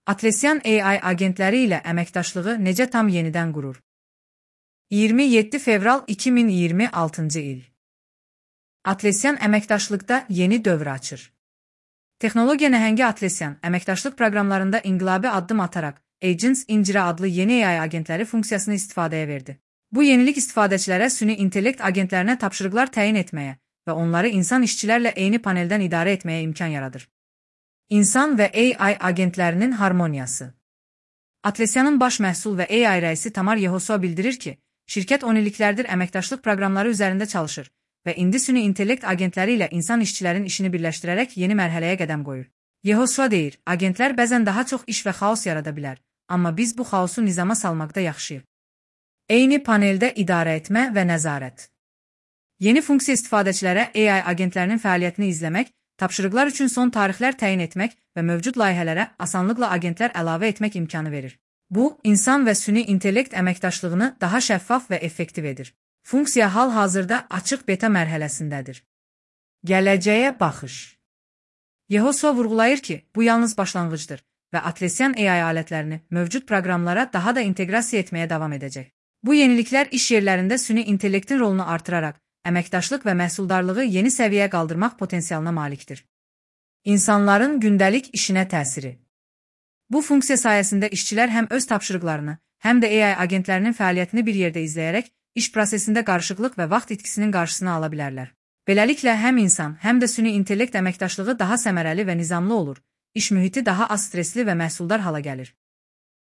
Atlassian AI agentləri ilə əməkdaşlığı necə tam yenidən qurur? 27 fevral 2026-cı il. Atlassian əməkdaşlıqda yeni dövr açır. Texnologiya nəhəngi Atlassian əməkdaşlıq proqramlarında inqilabi addım ataraq Agents incirə adlı yeni AI agentləri funksiyasını istifadəyə verdi. Bu yenilik istifadəçilərə süni intellekt agentlərinə tapşırıqlar təyin etməyə və onları insan işçilərlə eyni paneldən idarə etməyə imkan yaradır. İnsan və AI agentlərinin harmoniyası. Atlassian'ın baş məhsul və AI rəisi Tamar Yehoso bildirir ki, şirkət 10 illiklərdir əməkdaşlıq proqramları üzərində çalışır və indi süni intellekt agentləri ilə insan işçilərin işini birləşdirərək yeni mərhələyə qədəm qoyur. Yehoso deyir, agentlər bəzən daha çox iş və xaos yarada bilər, amma biz bu xaosu nizama salmaqda yaxşıyıq. Eyni paneldə idarə etmə və nəzarət. Yeni funksiya istifadəçilərə AI agentlərinin fəaliyyətini izləmək, tapşırıqlar üçün son tarixlər təyin etmək və mövcud layihələrə asanlıqla agentlər əlavə etmək imkanı verir. Bu, insan və süni intellekt əməkdaşlığını daha şəffaf və effektiv edir. Funksiya hal-hazırda açıq beta mərhələsindədir. Gələcəyə baxış. Yehoso vurğulayır ki, bu yalnız başlanğıcdır və Atlassian AI alətlərini mövcud proqramlara daha da inteqrasiya etməyə davam edəcək. Bu yeniliklər iş yerlərində süni intellektin rolunu artıraraq, əməkdaşlıq və məhsuldarlığı yeni səviyyəyə qaldırmaq potensialına malikdir. İnsanların gündəlik işinə təsiri. Bu funksiya sayəsində işçilər həm öz tapşırıqlarını, həm də AI agentlərinin fəaliyyətini bir yerdə izləyərək, iş prosesində qarışıqlıq və vaxt itkisinin qarşısını ala bilərlər. Beləliklə, həm insan, həm də süni intellekt əməkdaşlığı daha səmərəli və nizamlı olur, iş mühiti daha az stresli və məhsuldar hala gəlir.